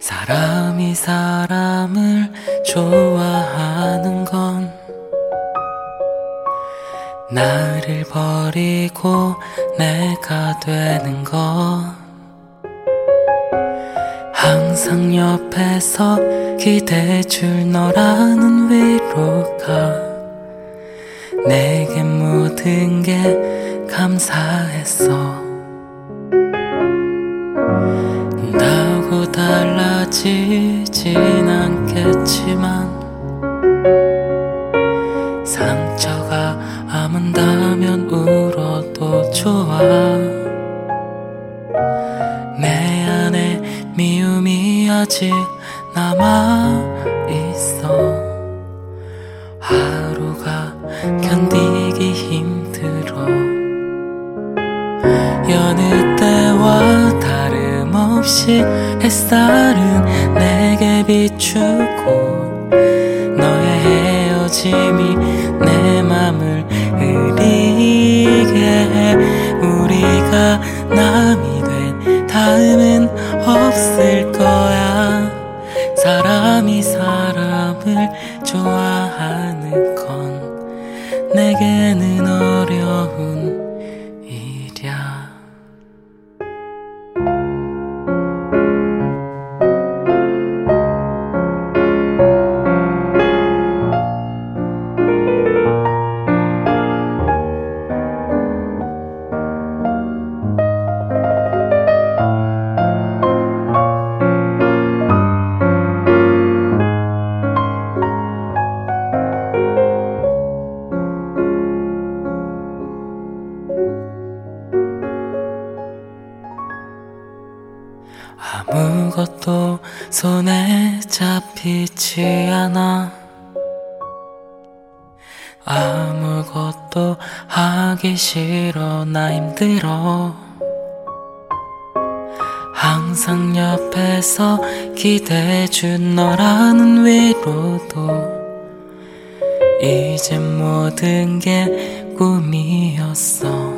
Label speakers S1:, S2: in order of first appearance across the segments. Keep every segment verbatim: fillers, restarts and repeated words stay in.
S1: 사람이 사람을 좋아하는 건 나를 버리고 내가 되는 것, 항상 옆에서 기대줄 너라는 위로가 내겐 모든 게 감사했어. 나고 달라지진 않겠지만 상처가 아문다면 울어도 좋아. 내 안에 미움이 아직 남아있어. 하루가 견디기 힘들어. 여느 때와 다름없이 햇살은 내게 비추고 너의 헤어짐이 내 맘을 흐리게 해. 우리가 남이 된 다음은 없을 거야. 사람이 사람을 좋아하는 건 내게는 어려운 일이야. 아무것도 손에 잡히지 않아. 아무것도 하기 싫어. 나 힘들어. 항상 옆에서 기대해준 너라는 위로도 이젠 모든 게 꿈이었어.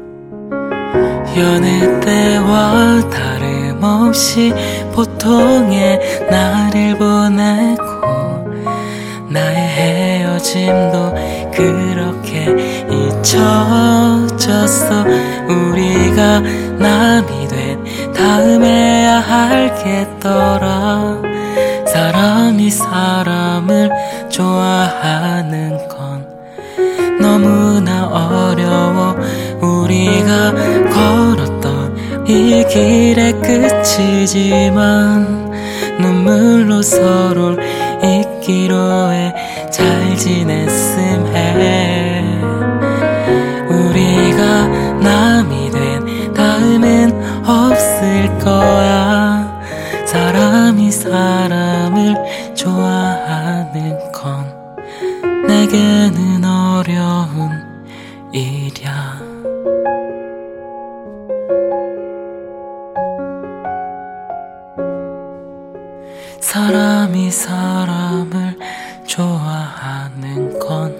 S1: 여느 때와 다름없이 보통의 나를 보내고 나의 헤어짐도 그렇게 잊혀졌어. 우리가 남이 된 다음에야 알겠더라. 사람이 사람을 좋아하는 건 너무나 어려워. 우리가 걸었던 이 길의 끝이지만 눈물로 서로를 잊기로 해. 잘 지냈음 해. 우리가 남이 된 다음은 없을 거야. 사람이 사람을 좋아하는 건 내게는 어려운 일이야. 사람이 사람을 좋아하는 건